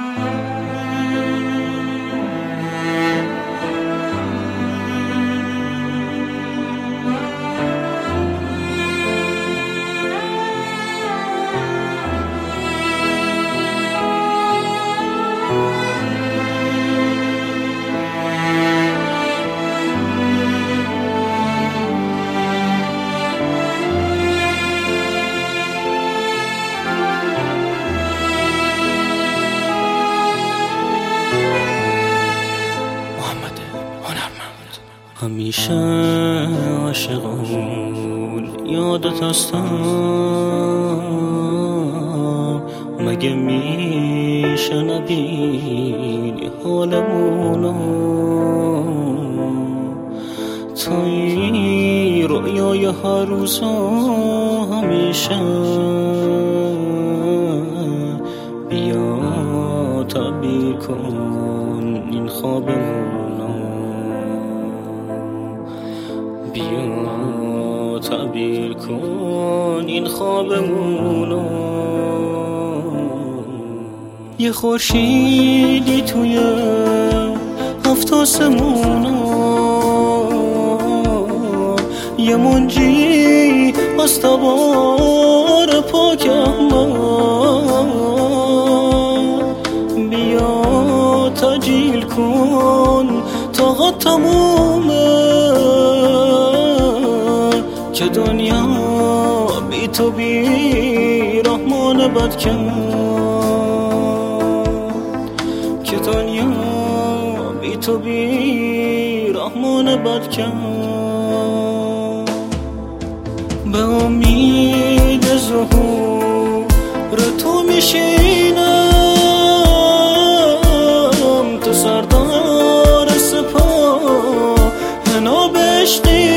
همیشه عاشقان یادت هستم، مگه میشه نبینی حالمونو؟ توی رویای هر روزا همیشه بیا تعبیر کن این خوابمونو، بیا تعبیر کن این خوابمونو. یه خورشیدی توی هفت آسمونا، یه منجی از تبار پاک احمد، بیا تجلیل کن طاقت تمومه که دنیا بی تو بی رحمان بد کرد، که دنیا بی تو بی رحمان بد کرد. به امید ظهور تو میشینم، تو سردار سپاه حناب عشقی،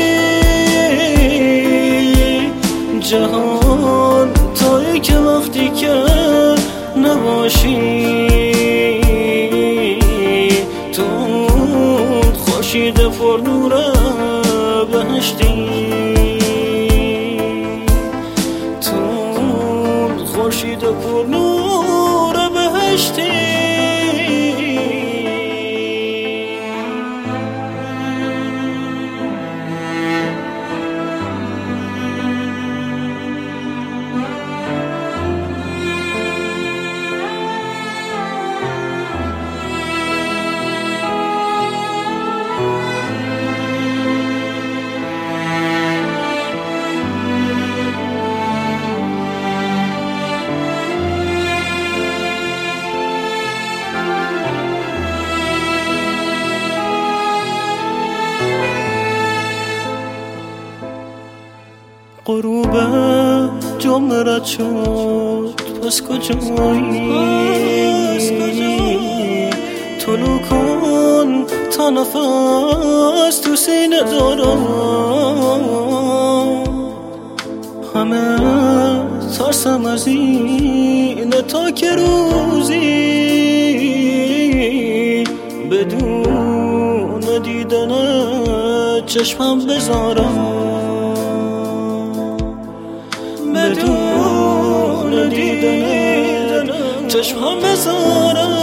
جهان تویی که وقتی که نباشی تو خورشید پرنور بهشتی، تو خورشید پرنور بهشتی. غروب جمعه رد شد، پس کجایی؟ طلوع کن تا نفس تو سینه دارم، همه ترسم از اینه تا که روزی بدون دیدن چشمم بذارم، بدون دیدن چشمم بذارم.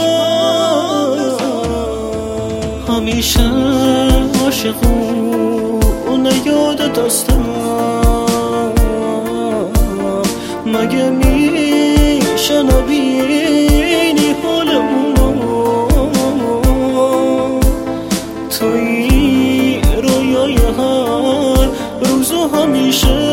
همیشه عاشقون یادت هستم، مگه میشه نبینی حالمونو؟ توی رویای هر روز و همیشه